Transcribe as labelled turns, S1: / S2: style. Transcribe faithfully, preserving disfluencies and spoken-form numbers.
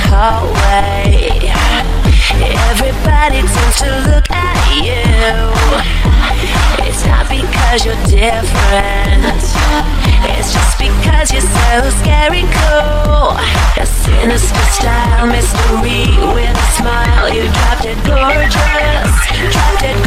S1: hallway. Everybody tends to look at you. It's not because you're different, it's just because you're so scary cool. A sinister style mystery with a smile. You dropped it gorgeous, dropped it